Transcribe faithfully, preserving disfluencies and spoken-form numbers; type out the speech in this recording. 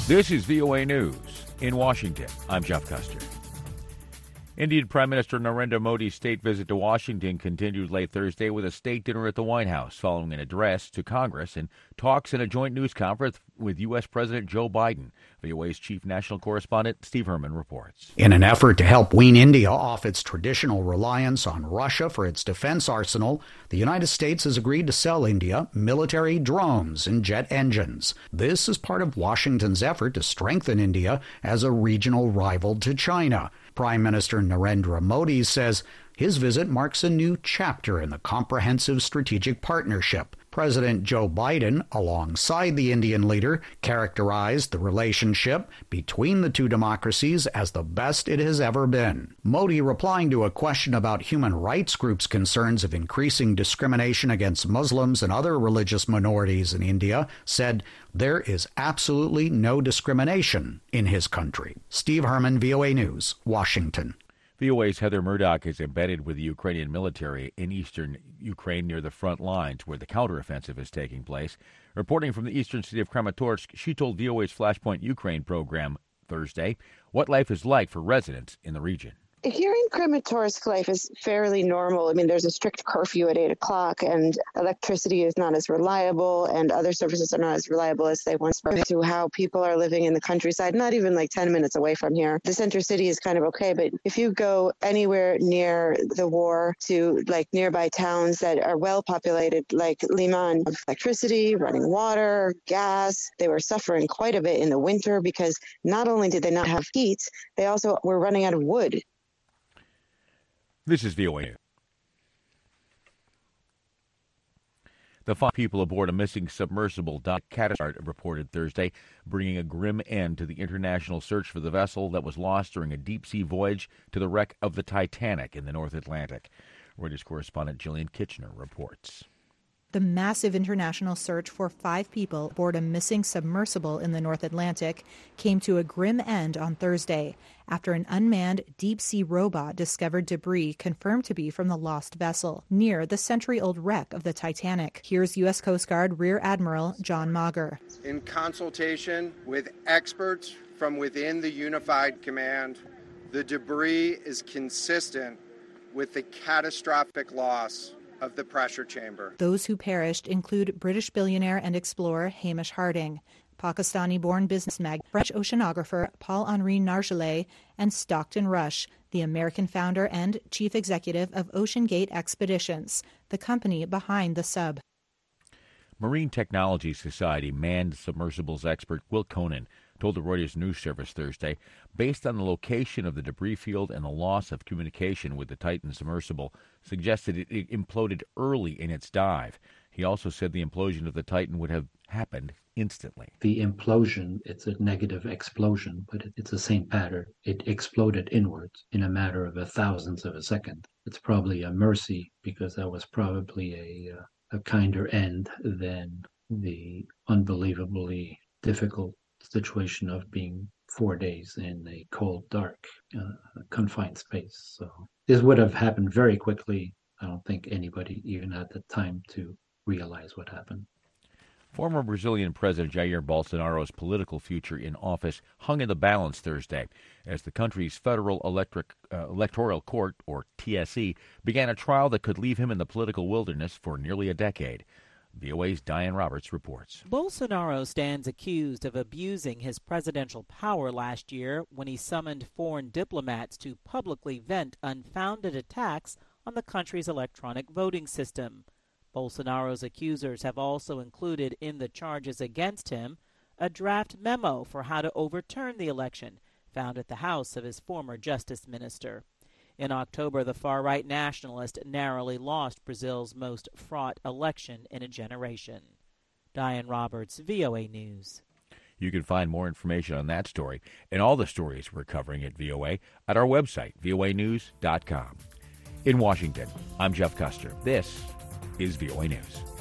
This is V O A News. In Washington, I'm Jeff Custer. Indian Prime Minister Narendra Modi's state visit to Washington continued late Thursday with a state dinner at the White House, following an address to Congress and talks in a joint news conference with U S. President Joe Biden. V O A's chief national correspondent Steve Herman reports. In an effort to help wean India off its traditional reliance on Russia for its defense arsenal, the United States has agreed to sell India military drones and jet engines. This is part of Washington's effort to strengthen India as a regional rival to China. Prime Minister Narendra Modi says his visit marks a new chapter in the comprehensive strategic partnership. President Joe Biden, alongside the Indian leader, characterized the relationship between the two democracies as the best it has ever been. Modi, replying to a question about human rights groups' concerns of increasing discrimination against Muslims and other religious minorities in India, said there is absolutely no discrimination in his country. Steve Herman, V O A News, Washington. V O A's Heather Murdoch is embedded with the Ukrainian military in eastern Ukraine near the front lines where the counteroffensive is taking place. Reporting from the eastern city of Kramatorsk, she told V O A's Flashpoint Ukraine program Thursday what life is like for residents in the region. Here in Kramatorsk, life is fairly normal. I mean, there's a strict curfew at eight o'clock, and electricity is not as reliable, and other services are not as reliable as they once were. To how people are living in the countryside, not even like ten minutes away from here. The center city is kind of okay, but if you go anywhere near the war to like nearby towns that are well populated, like Liman, electricity, running water, gas, they were suffering quite a bit in the winter because not only did they not have heat, they also were running out of wood. This is V O A. The five people aboard a missing submersible dock catastrophe reported Thursday, bringing a grim end to the international search for the vessel that was lost during a deep-sea voyage to the wreck of the Titanic in the North Atlantic. Reuters correspondent Jillian Kitchener reports. The massive international search for five people aboard a missing submersible in the North Atlantic came to a grim end on Thursday after an unmanned deep-sea robot discovered debris confirmed to be from the lost vessel near the century-old wreck of the Titanic. Here's U S. Coast Guard Rear Admiral John Mauger. In consultation with experts from within the Unified Command, the debris is consistent with the catastrophic loss of the pressure chamber. Those who perished include British billionaire and explorer Hamish Harding, Pakistani-born business magnate, French oceanographer Paul-Henri Nargeolet, and Stockton Rush, the American founder and chief executive of OceanGate Expeditions, the company behind the sub. Marine Technology Society manned submersibles expert Will Conan told the Reuters news service Thursday, based on the location of the debris field and the loss of communication with the Titan submersible, suggested it, it imploded early in its dive. He also said the implosion of the Titan would have happened instantly. The implosion, it's a negative explosion, but it, it's the same pattern. It exploded inwards in a matter of a thousandth of a second. It's probably a mercy because that was probably a, uh, a kinder end than the unbelievably difficult situation of being four days in a cold, dark, uh, confined space. So this would have happened very quickly. I don't think anybody even had the time to realize what happened. Former Brazilian President Jair Bolsonaro's political future in office hung in the balance Thursday as the country's Federal Electric, uh, Electoral Court, or T S E, began a trial that could leave him in the political wilderness for nearly a decade. V O A's Diane Roberts reports. Bolsonaro stands accused of abusing his presidential power last year when he summoned foreign diplomats to publicly vent unfounded attacks on the country's electronic voting system. Bolsonaro's accusers have also included in the charges against him a draft memo for how to overturn the election found at the house of his former justice minister. In October, the far-right nationalist narrowly lost Brazil's most fraught election in a generation. Diane Roberts, V O A News. You can find more information on that story and all the stories we're covering at V O A at our website, V O A news dot com. In Washington, I'm Jeff Custer. This is V O A News.